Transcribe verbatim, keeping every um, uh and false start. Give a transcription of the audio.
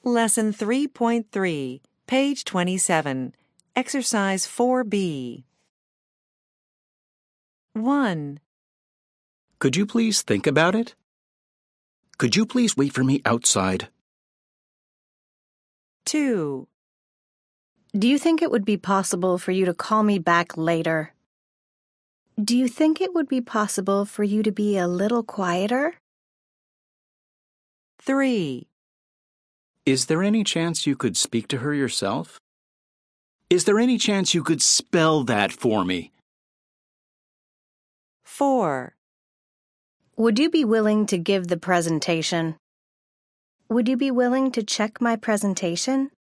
Lesson three point three, page twenty-seven, Exercise four B. one. Could you please think about it? Could you please wait for me outside? two. Do you think it would be possible for you to call me back later? Do you think it would be possible for you to be a little quieter? three. Is there any chance you could speak to her yourself? Is there any chance you could spell that for me? four. Would you be willing to give the presentation? Would you be willing to check my presentation?